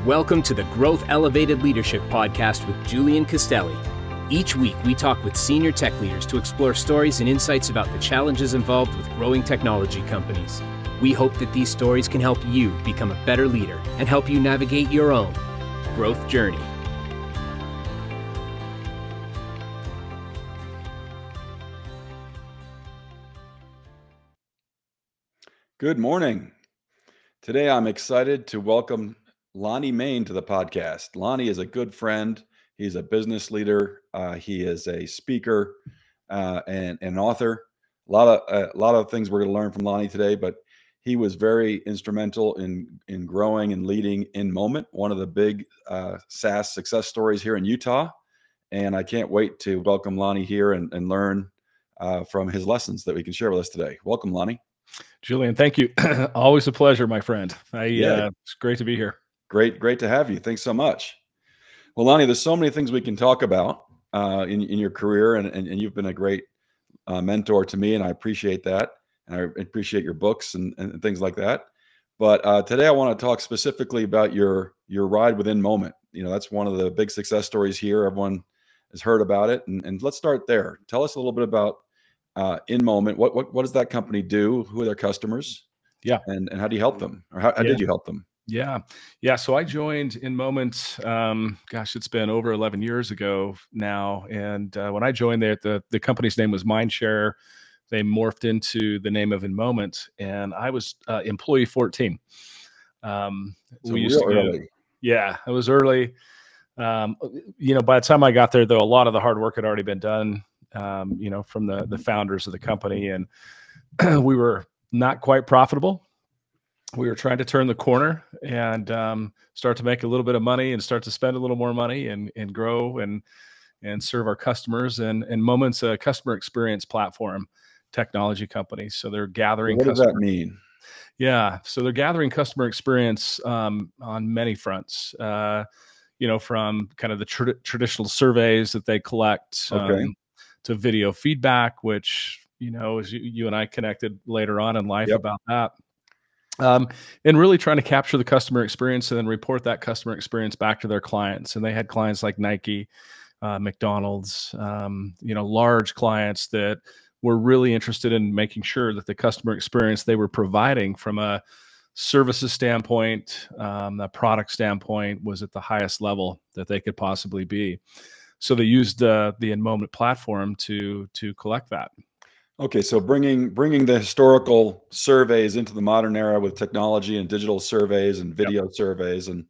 Welcome to the Growth Elevated Leadership Podcast with Julian Castelli. Each week, we talk with senior tech leaders to explore stories and insights about the challenges involved with growing technology companies. We hope that these stories can help you become a better leader and help you navigate your own growth journey. Good morning. Today, I'm excited to welcome Lonnie Main to the podcast. Lonnie is a good friend. He's a business leader. He is a speaker and an author. A lot of things we're going to learn from Lonnie today, but he was very instrumental in growing and leading InMoment, one of the big SaaS success stories here in Utah. And I can't wait to welcome Lonnie here and learn from his lessons that we can share with us today. Welcome, Lonnie. Julian, thank you. Always a pleasure, my friend. It's great to be here. Great to have you. Thanks so much. Well, Lonnie, there's so many things we can talk about in your career, and you've been a great mentor to me, and I appreciate that. And I appreciate your books and things like that. But today I want to talk specifically about your ride with InMoment. You know, that's one of the big success stories here. Everyone has heard about it. And let's start there. Tell us a little bit about InMoment. What does that company do? Who are their customers? Yeah. And how do you help them? Or how did you help them? Yeah. So I joined InMoment, it's been over 11 years ago now. And when I joined there, the company's name was Mindshare. They morphed into the name of InMoment, and I was employee 14. Early. Yeah, it was early. By the time I got there, though, a lot of the hard work had already been done, from the founders of the company. And we were not quite profitable. We were trying to turn the corner and start to make a little bit of money and start to spend a little more money and grow and serve our customers. And Moment's a customer experience platform technology company. So they're gathering. What does that mean? Yeah. So they're gathering customer experience on many fronts, from kind of the traditional surveys that they collect to video feedback, which, as you and I connected later on in life about that. And really trying to capture the customer experience and then report that customer experience back to their clients. And they had clients like Nike, McDonald's, large clients that were really interested in making sure that the customer experience they were providing from a services standpoint, a product standpoint, was at the highest level that they could possibly be. So they used the InMoment platform to collect that. Okay, so bringing the historical surveys into the modern era with technology and digital surveys and video surveys and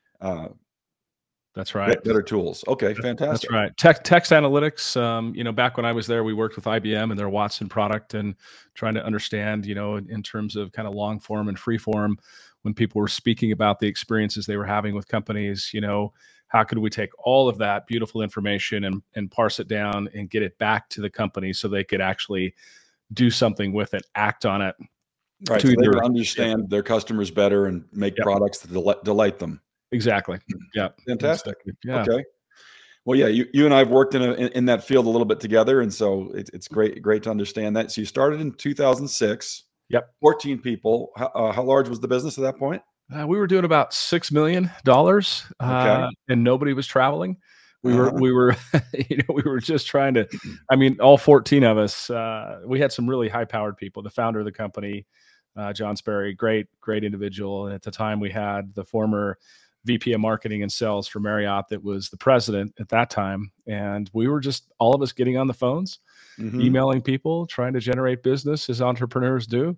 that's right. Better tools. Okay, fantastic. That's right. Text analytics. Back when I was there, we worked with IBM and their Watson product and trying to understand, in terms of kind of long form and free form, when people were speaking about the experiences they were having with companies, how could we take all of that beautiful information and parse it down and get it back to the company so they could actually do something with it, act on it. Right. So they can understand their customers better and make products that delight them. Exactly. Yeah. Fantastic. Yeah. Okay. Well, yeah, you and I have worked in that field a little bit together. And so it's great to understand that. So you started in 2006. Yep. 14 people. How large was the business at that point? We were doing about $6 million, and nobody was traveling. We were, we were just trying to, all 14 of us, we had some really high powered people. The founder of the company, John Sperry, great individual. And at the time we had the former VP of marketing and sales for Marriott that was the president at that time. And we were just all of us getting on the phones, emailing people, trying to generate business as entrepreneurs do.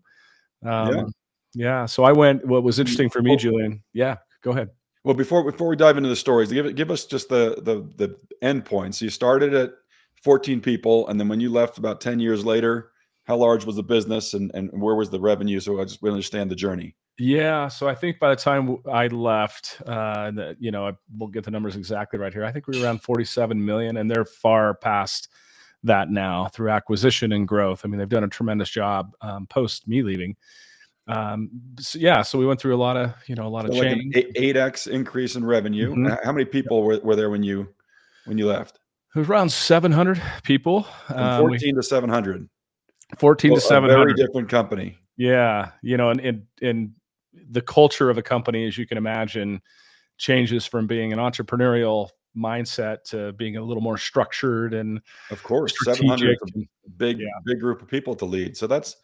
So I went, what was interesting for me, Julian. Yeah, go ahead. Well, before we dive into the stories, give us just the end points. So you started at 14 people. And then when you left about 10 years later, how large was the business and where was the revenue? So we understand the journey. Yeah. So I think by the time I left, we'll get the numbers exactly right here. I think we were around 47 million, and they're far past that now through acquisition and growth. They've done a tremendous job post me leaving. So we went through a lot of change. Like an 8x increase in revenue. How many people were there when you left? It was around 700 people. From 14 to 700. 14 to 700. A very different company. Yeah. And the culture of a company, as you can imagine, changes from being an entrepreneurial mindset to being a little more structured and of course, strategic. 700 is a big group of people to lead. So that's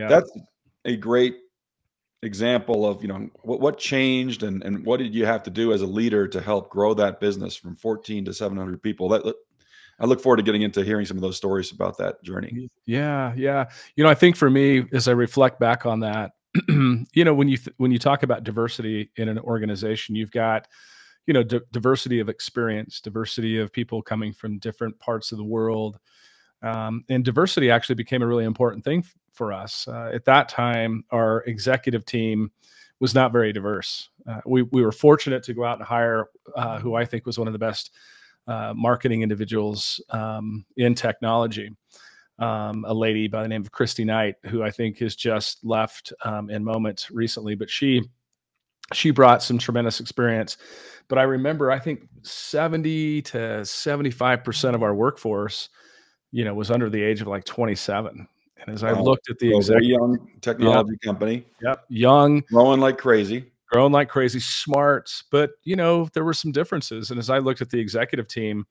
a great example of, what changed and what did you have to do as a leader to help grow that business from 14 to 700 people. I look forward to getting into hearing some of those stories about that journey. Yeah. I think for me, as I reflect back on that, when you talk about diversity in an organization, you've got, diversity of experience, diversity of people coming from different parts of the world. And diversity actually became a really important thing for us. At that time, our executive team was not very diverse. We were fortunate to go out and hire who I think was one of the best marketing individuals in technology, a lady by the name of Christy Knight, who I think has just left in Moment recently, but she brought some tremendous experience. But I remember, I think 70 to 75% of our workforce, was under the age of like 27. And as I looked at the very young technology company, young, growing like crazy, smart, but there were some differences. And as I looked at the executive team,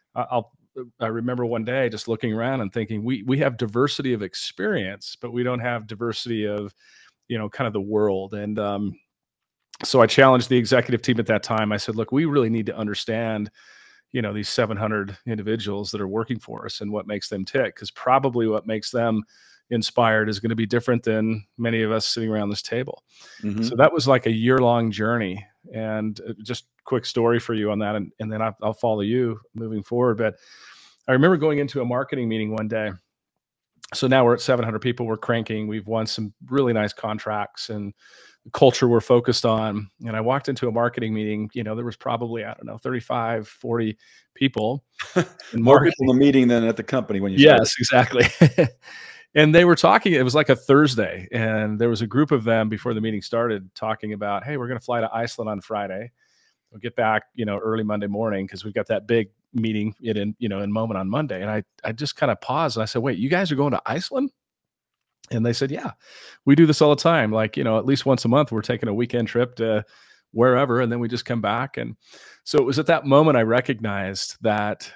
I remember one day just looking around and thinking, we have diversity of experience, but we don't have diversity of, kind of the world. And so I challenged the executive team at that time. I said, look, we really need to understand, these 700 individuals that are working for us and what makes them tick, because probably what makes them inspired is going to be different than many of us sitting around this table. Mm-hmm. So that was like a year-long journey. And just quick story for you on that, and then I'll follow you moving forward. But I remember going into a marketing meeting one day. So now we're at 700 people. We're cranking. We've won some really nice contracts, and the culture we're focused on. And I walked into a marketing meeting. There was probably, 35, 40 people. More people in the meeting than at the company when you started. Yes, exactly. And they were talking, it was like a Thursday, and there was a group of them before the meeting started talking about, hey, we're going to fly to Iceland on Friday. We'll get back, early Monday morning, because we've got that big meeting in Moment on Monday. And I just kind of paused and I said, wait, you guys are going to Iceland? And they said, yeah, we do this all the time. Like, at least once a month, we're taking a weekend trip to wherever, and then we just come back. And so it was at that moment I recognized that,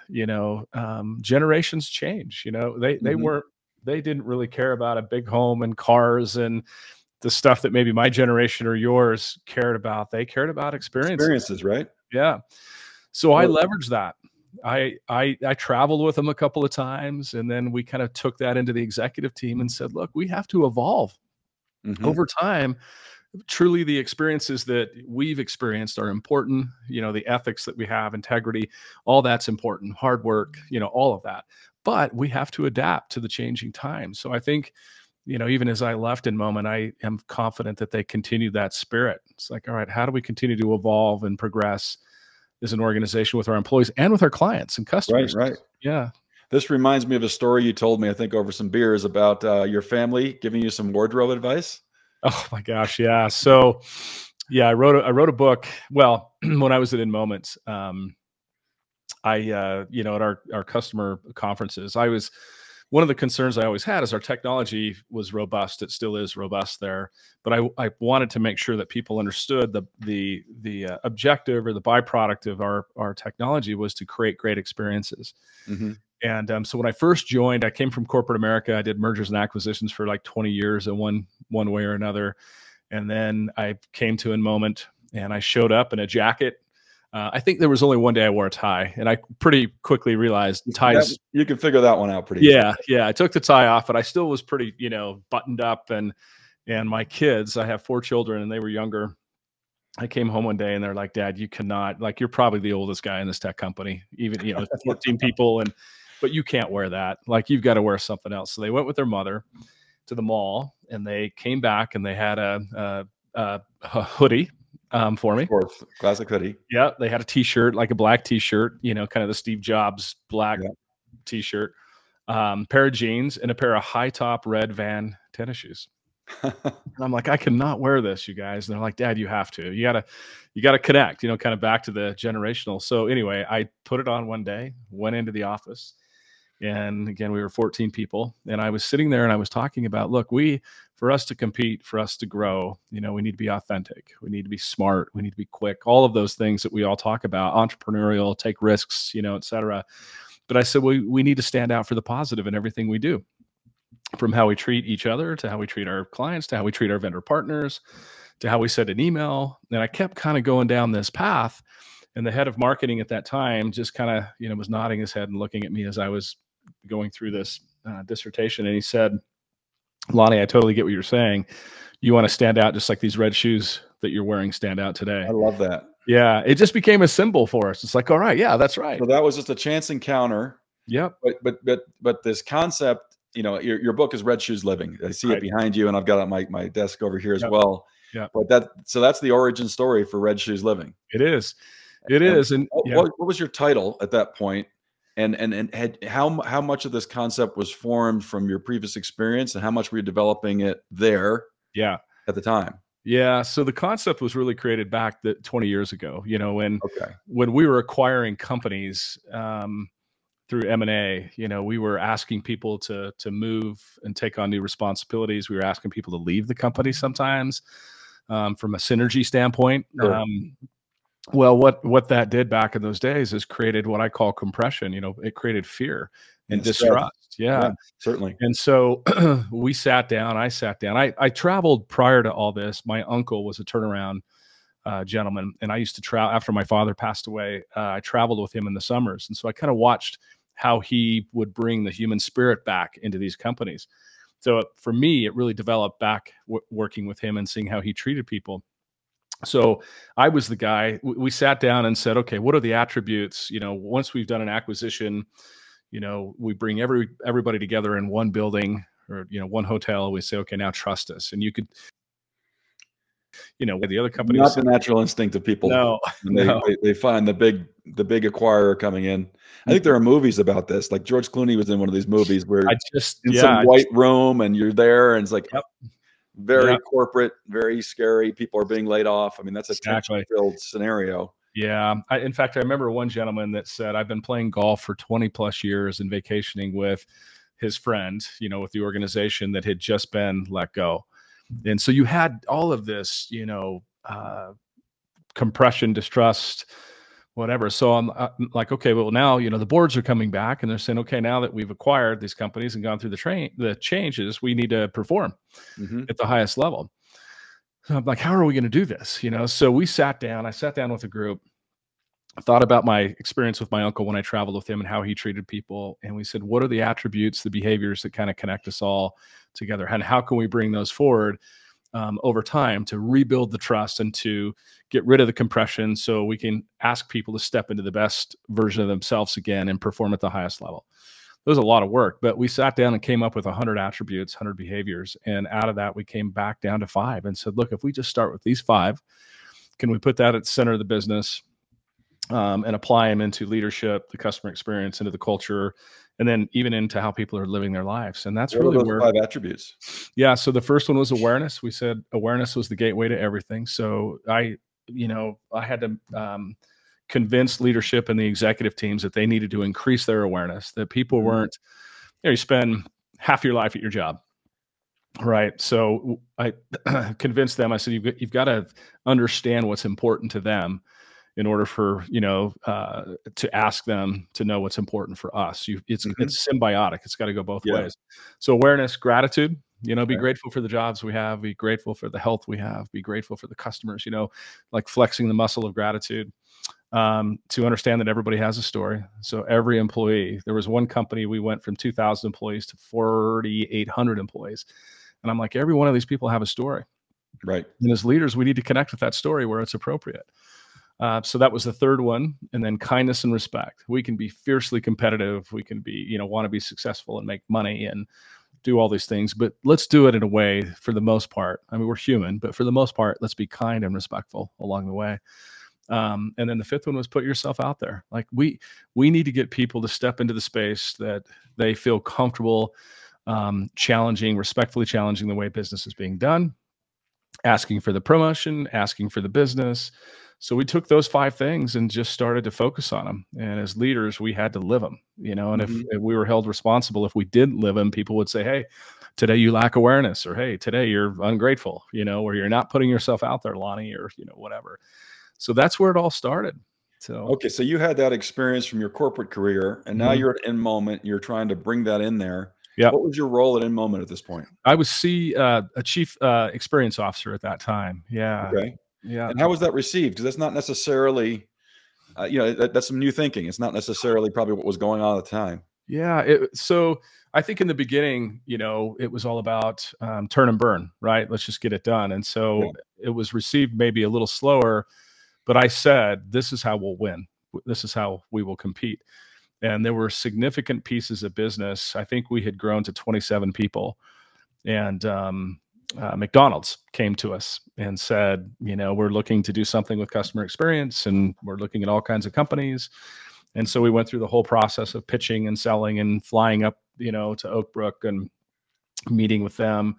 generations change. They didn't really care about a big home and cars and the stuff that maybe my generation or yours cared about. They cared about experiences, right? Yeah. So I leveraged that. I traveled with them a couple of times, and then we kind of took that into the executive team and said, look, we have to evolve over time. Truly, the experiences that we've experienced are important. The ethics that we have, integrity, all that's important. Hard work, all of that. But we have to adapt to the changing times. So I think, even as I left in Moment, I am confident that they continued that spirit. It's like, all right, how do we continue to evolve and progress as an organization with our employees and with our clients and customers? Right. Yeah. This reminds me of a story you told me, I think over some beers, about your family giving you some wardrobe advice. Oh my gosh. Yeah. So yeah, I wrote a book. Well, when I was at In Moment, at our customer conferences, one of the concerns I always had is our technology was robust. It still is robust there, but I wanted to make sure that people understood the objective or the byproduct of our technology was to create great experiences. Mm-hmm. And so when I first joined, I came from corporate America. I did mergers and acquisitions for like 20 years in one way or another. And then I came to In Moment, and I showed up in a jacket. I think there was only one day I wore a tie, and I pretty quickly realized ties. You can figure that one out pretty easily. Yeah. I took the tie off, but I still was pretty, buttoned up. And my kids, I have 4 children, and they were younger. I came home one day, and they're like, Dad, you cannot, like, you're probably the oldest guy in this tech company, even, 14 people. But you can't wear that. Like, you've got to wear something else. So they went with their mother to the mall, and they came back, and they had a hoodie for me. Of course, classic hoodie. Yeah, they had a T-shirt, like a black T-shirt, kind of the Steve Jobs black T-shirt, pair of jeans, and a pair of high top red Van tennis shoes. And I'm like, I cannot wear this, you guys. And they're like, Dad, you have to. You gotta connect. Kind of back to the generational. So anyway, I put it on one day, went into the office, And again, we were 14 people, and I was sitting there and I was talking about, look, for us to compete, for us to grow, we need to be authentic. We need to be smart. We need to be quick. All of those things that we all talk about, entrepreneurial, take risks, et cetera. But I said, we need to stand out for the positive in everything we do, from how we treat each other to how we treat our clients, to how we treat our vendor partners, to how we send an email. And I kept kind of going down this path. And the head of marketing at that time just kind of, was nodding his head and looking at me as I was going through this dissertation. And he said, Lonnie, I totally get what you're saying. You want to stand out just like these red shoes that you're wearing stand out today. I love that. Yeah. It just became a symbol for us. It's like, all right, yeah, that's right. So that was just a chance encounter. Yep. But this concept, your book is Red Shoes Living. I see it behind you, and I've got it on my desk over here as well. Yeah. But so that's the origin story for Red Shoes Living. It is. It is. And what was your title at that point? And how much of this concept was formed from your previous experience, and how much were you developing it there? Yeah. At the time. Yeah. So the concept was really created back 20 years ago, when we were acquiring companies, through M&A, we were asking people to move and take on new responsibilities. We were asking people to leave the company sometimes, from a synergy standpoint. Sure. Well, what that did back in those days is created what I call compression. It created fear and distrust. Yeah, certainly. And so I sat down. I traveled prior to all this. My uncle was a turnaround gentleman, and I used to travel after my father passed away. I traveled with him in the summers, and so I kind of watched how he would bring the human spirit back into these companies. So for me, it really developed back working with him and seeing how he treated people. So I was the guy. We sat down and said, okay, what are the attributes? Once we've done an acquisition, we bring everybody together in one building or one hotel. We say, okay, now trust us. And you could, the other companies, not the natural instinct of people. No, they find the big acquirer coming in. I think there are movies about this. Like George Clooney was in one of these movies where some white room and you're there, and it's like very corporate, very scary. People are being laid off. I mean, that's a tension-filled scenario. Yeah. In fact, I remember one gentleman that said, I've been playing golf for 20 plus years and vacationing with his friend, with the organization that had just been let go. And so you had all of this, compression, distrust, whatever. So I'm like, okay, well now, the boards are coming back and they're saying, okay, now that we've acquired these companies and gone through the changes, we need to perform at the highest level. So I'm like, how are we going to do this? So I sat down with a group, thought about my experience with my uncle when I traveled with him and how he treated people. And we said, what are the attributes, the behaviors that kind of connect us all together? And how can we bring those forward over time to rebuild the trust and to get rid of the compression so we can ask people to step into the best version of themselves again and perform at the highest level? It was a lot of work, but we sat down and came up with 100 attributes, 100 behaviors. And out of that, we came back down to 5 and said, look, if we just start with these 5, can we put that at the center of the business and apply them into leadership, the customer experience, into the culture, and then even into how people are living their lives? And that's really where 5 attributes. Yeah. So the first one was awareness. We said awareness was the gateway to everything. So I had to convince leadership and the executive teams that they needed to increase their awareness, that people weren't, you spend half your life at your job. Right. So I convinced them, I said, you've got to understand what's important to them in order for, to ask them to know what's important for us. It's symbiotic. It's got to go both ways. So awareness, gratitude, be grateful for the jobs we have, be grateful for the health we have, be grateful for the customers, like flexing the muscle of gratitude, to understand that everybody has a story. So every employee, there was one company, we went from 2,000 employees to 4,800 employees. And I'm like, every one of these people have a story. Right. And as leaders, we need to connect with that story where it's appropriate. So that was the third one. And then kindness and respect. We can be fiercely competitive. We can be, want to be successful and make money and do all these things, but let's do it in a way, for the most part. I mean, we're human, but for the most part, let's be kind and respectful along the way. And then the fifth one was put yourself out there. Like we need to get people to step into the space that they feel comfortable, respectfully challenging the way business is being done, asking for the promotion, asking for the business, So we took those 5 things and just started to focus on them. And as leaders, we had to live them, you know, and if we were held responsible, if we didn't live them, people would say, hey, today you lack awareness, or hey, today you're ungrateful, you know, or you're not putting yourself out there, Lonnie, or, you know, whatever. So that's where it all started. So, okay. So you had that experience from your corporate career, and now you're at InMoment. You're trying to bring that in there. Yeah. What was your role at InMoment at this point? I was a chief experience officer at that time. Yeah. Okay. Yeah. And how was that received? Because that's not necessarily, you know, that's some new thinking. It's not necessarily probably what was going on at the time. Yeah. So I think in the beginning, you know, it was all about turn and burn, right? Let's just get it done. And so it was received maybe a little slower, but I said, this is how we'll win. This is how we will compete. And there were significant pieces of business. I think we had grown to 27 people. And McDonald's came to us and said, you know, we're looking to do something with customer experience, and we're looking at all kinds of companies. And so we went through the whole process of pitching and selling and flying up, you know, to Oak Brook and meeting with them.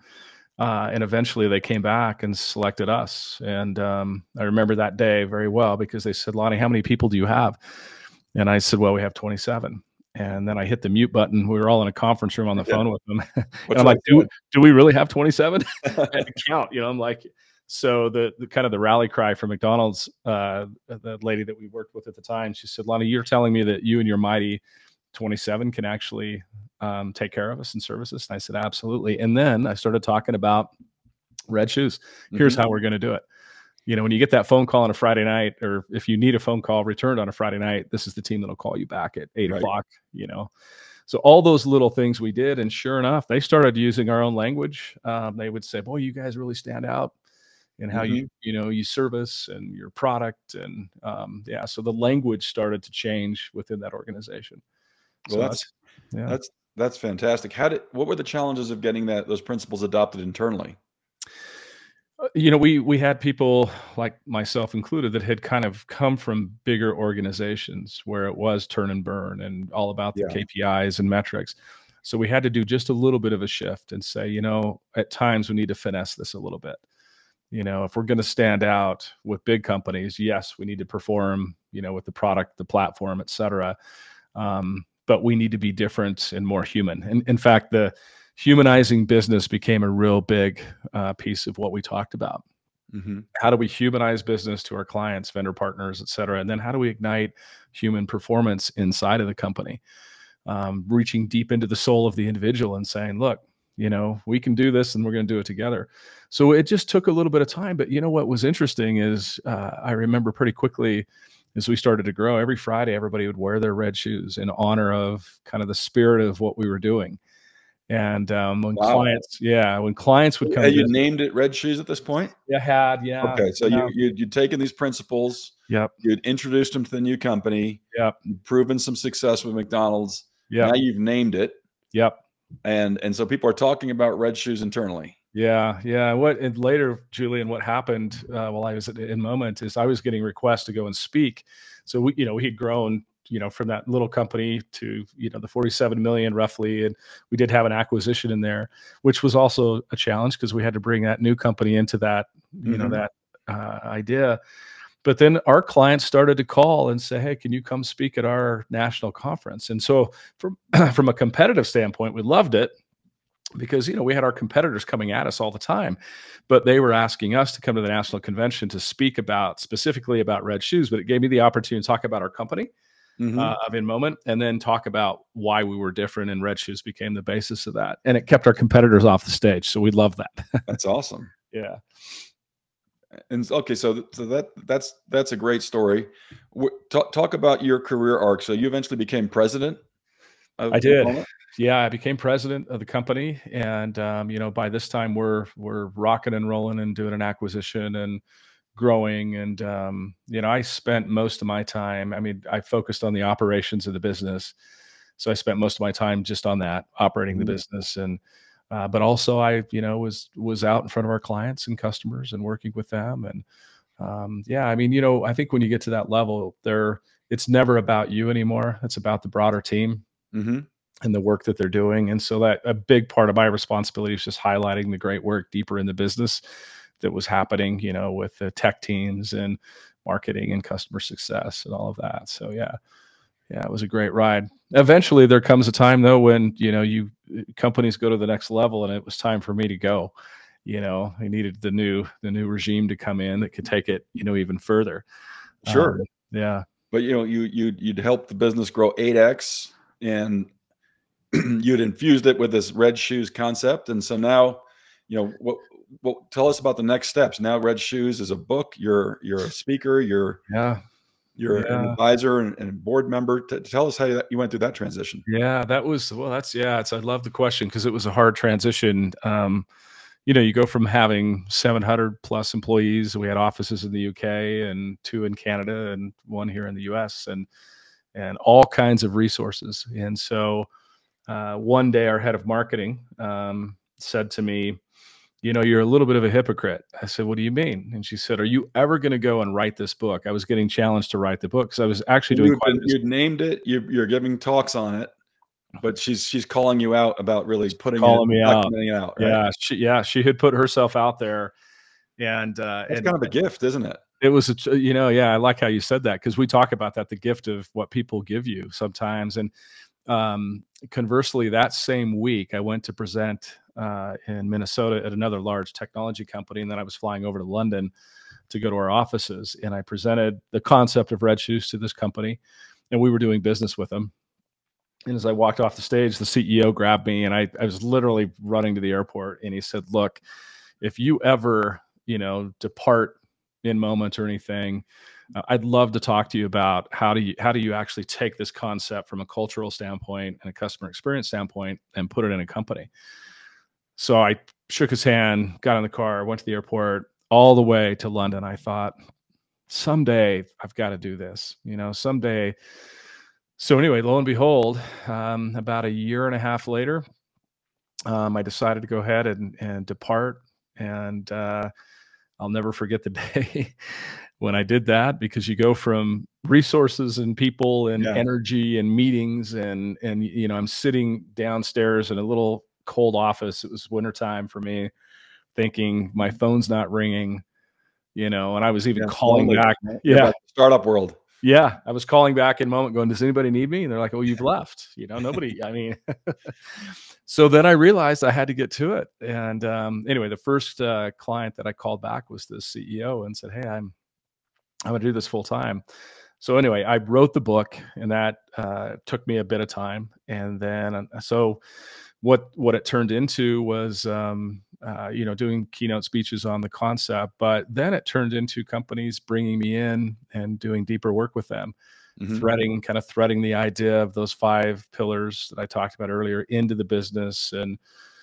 And eventually they came back and selected us. And I remember that day very well, because they said, Lonnie, how many people do you have? And I said, well, we have 27. And then I hit the mute button. We were all in a conference room on the phone with them. And I'm like, do we really have 27? I had to count, you know, I'm like, so the kind of the rally cry from McDonald's, the lady that we worked with at the time, she said, Lonnie, you're telling me that you and your mighty 27 can actually take care of us and service us? And I said, absolutely. And then I started talking about Red Shoes. Here's how we're going to do it. You know, when you get that phone call on a Friday night, or if you need a phone call returned on a Friday night, this is the team that'll call you back at 8 o'clock, you know. So all those little things we did, and sure enough, they started using our own language. They would say, boy, you guys really stand out in how you know, you service and your product. And yeah, so the language started to change within that organization. Well, so that's fantastic. What were the challenges of getting those principles adopted internally? You know, we had people like myself included that had kind of come from bigger organizations where it was turn and burn and all about the KPIs and metrics. So we had to do just a little bit of a shift and say, you know, at times we need to finesse this a little bit. You know, if we're going to stand out with big companies, yes, we need to perform, you know, with the product, the platform, et cetera. But we need to be different and more human. And in fact, the humanizing business became a real big piece of what we talked about. How do we humanize business to our clients, vendor partners, et cetera? And then how do we ignite human performance inside of the company? Reaching deep into the soul of the individual and saying, look, you know, we can do this and we're going to do it together. So it just took a little bit of time. But you know, what was interesting is I remember pretty quickly as we started to grow, every Friday, everybody would wear their red shoes in honor of kind of the spirit of what we were doing. And when clients would come, you named it Red Shoes at this point? Okay, so you'd taken these principles, you'd introduced them to the new company, you'd proven some success with McDonald's, now you've named it, and so people are talking about Red Shoes internally. And later, Julian, what happened while I was at InMoment is I was getting requests to go and speak. So we had grown, you know, from that little company to, you know, the 47 million roughly. And we did have an acquisition in there, which was also a challenge because we had to bring that new company into that, you know, that idea. But then our clients started to call and say, hey, can you come speak at our national conference? And so from a competitive standpoint, we loved it because, you know, we had our competitors coming at us all the time, but they were asking us to come to the national convention to speak specifically about Red Shoes. But it gave me the opportunity to talk about our company. Of InMoment, and then talk about why we were different, and Red Shoes became the basis of that, and it kept our competitors off the stage. So we love that. That's awesome. Yeah. And okay, so that's a great story. Talk about your career arc. So you eventually became president. I did. Yeah, I became president of the company, and you know, by this time we're rocking and rolling and doing an acquisition and growing. And, you know, I spent most of my time, I mean, I focused on the operations of the business. So I spent most of my time just on that, operating the business. And, but also I, you know, was out in front of our clients and customers and working with them. And, yeah, I mean, you know, I think when you get to that level it's never about you anymore. It's about the broader team and the work that they're doing. And so that a big part of my responsibility is just highlighting the great work deeper in the business that was happening, you know, with the tech teams and marketing and customer success and all of that. So yeah, it was a great ride. Eventually there comes a time though, when, companies go to the next level, and it was time for me to go. I needed the new regime to come in that could take it, even further. Sure. Yeah. But you'd helped the business grow 8x, and you'd infused it with this Red Shoes concept. And so now, what tell us about the next steps. Now Red Shoes is a book. You're a speaker. You're an advisor and board member. Tell us how you went through that transition. Yeah, I love the question, because it was a hard transition. You go from having 700 plus employees. We had offices in the UK and 2 in Canada and 1 here in the US, and all kinds of resources. And so one day our head of marketing said to me, you're a little bit of a hypocrite. I said, what do you mean? And she said, are you ever going to go and write this book? I was getting challenged to write the book, because I was actually doing you'd named it, you're giving talks on it, but she's calling you out about really calling me out. Right? She had put herself out there, and it's kind of a gift, isn't it? It was I like how you said that, because we talk about that, the gift of what people give you sometimes. And conversely, that same week I went to present in Minnesota at another large technology company, and then I was flying over to London to go to our offices, and I presented the concept of Red Shoes to this company, and we were doing business with them. And as I walked off the stage, the CEO grabbed me, and I was literally running to the airport, and he said, look, if you ever, depart in Moment or anything, I'd love to talk to you about how do you actually take this concept from a cultural standpoint and a customer experience standpoint and put it in a company. So I shook his hand, got in the car, went to the airport, all the way to London. I thought, someday I've got to do this, someday. So anyway, lo and behold, about a year and a half later, I decided to go ahead and depart. And I'll never forget the day when I did that, because you go from resources and people and energy and meetings, and I'm sitting downstairs in a little cold office. It was wintertime for me, thinking my phone's not ringing, and I was even calling back. Yeah. Startup world. Yeah. I was calling back in Moment going, does anybody need me? And they're like, oh, you've left, nobody, so then I realized I had to get to it. And anyway, the first client that I called back was the CEO and said, hey, I'm going to do this full time. So anyway, I wrote the book, and that took me a bit of time. And then, so what it turned into was, doing keynote speeches on the concept, but then it turned into companies bringing me in and doing deeper work with them, threading the idea of those 5 pillars that I talked about earlier into the business. And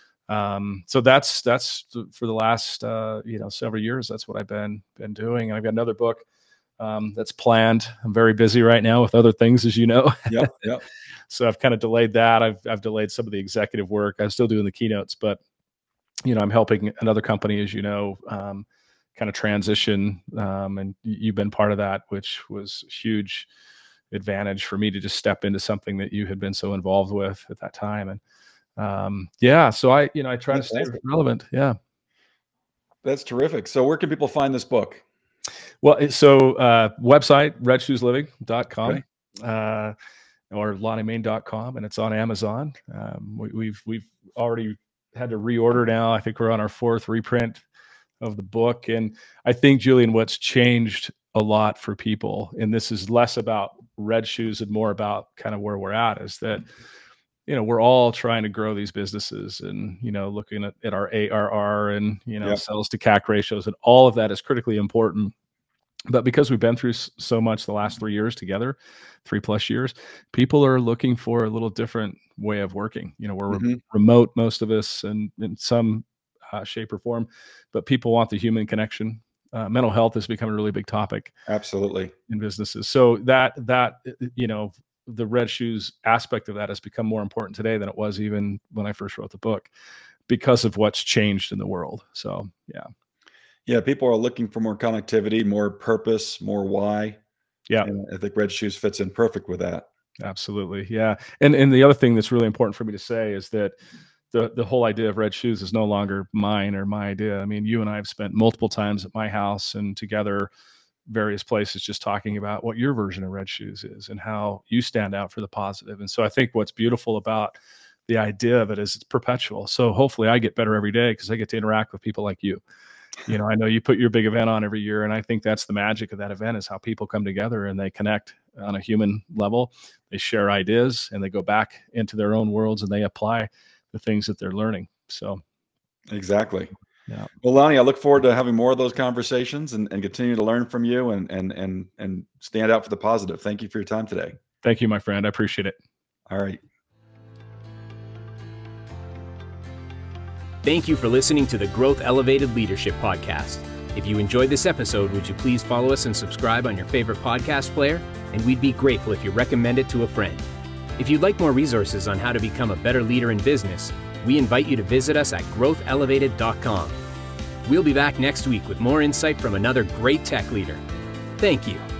so that's for the last, several years, that's what I've been doing. And I've got another book that's planned. I'm very busy right now with other things, as you know. Yep. So I've kind of delayed that. I've delayed some of the executive work. I'm still doing the keynotes, but I'm helping another company, as kind of transition. And you've been part of that, which was a huge advantage for me to just step into something that you had been so involved with at that time. And so I try to stay relevant. Yeah. That's terrific. So where can people find this book? Well, so website, redshoesliving.com. Okay. Or LonnieMain.com, and it's on Amazon. We've already had to reorder now. I think we're on our 4th reprint of the book. And I think, Julian, what's changed a lot for people, and this is less about Red Shoes and more about kind of where we're at, is that, we're all trying to grow these businesses, and, looking at our ARR and, sales to CAC ratios, and all of that is critically important. But because we've been through so much the last 3 years together, 3+ years, people are looking for a little different way of working. We're remote, most of us, and in some shape or form, but people want the human connection. Mental health has become a really big topic. Absolutely. In businesses. So that the Red Shoes aspect of that has become more important today than it was even when I first wrote the book, because of what's changed in the world. So, yeah. Yeah, people are looking for more connectivity, more purpose, more why. Yeah. And I think Red Shoes fits in perfect with that. Absolutely. Yeah. And the other thing that's really important for me to say is that the whole idea of Red Shoes is no longer mine or my idea. I mean, you and I have spent multiple times at my house and together, various places just talking about what your version of Red Shoes is and how you stand out for the positive. And so I think what's beautiful about the idea of it is it's perpetual. So hopefully I get better every day because I get to interact with people like you. You know, I know you put your big event on every year, and I think that's the magic of that event is how people come together and they connect on a human level. They share ideas and they go back into their own worlds and they apply the things that they're learning. So exactly. Yeah. Well, Lonnie, I look forward to having more of those conversations and continue to learn from you and stand out for the positive. Thank you for your time today. Thank you, my friend. I appreciate it. All right. Thank you for listening to the Growth Elevated Leadership Podcast. If you enjoyed this episode, would you please follow us and subscribe on your favorite podcast player? And we'd be grateful if you recommend it to a friend. If you'd like more resources on how to become a better leader in business, we invite you to visit us at growthelevated.com. We'll be back next week with more insight from another great tech leader. Thank you.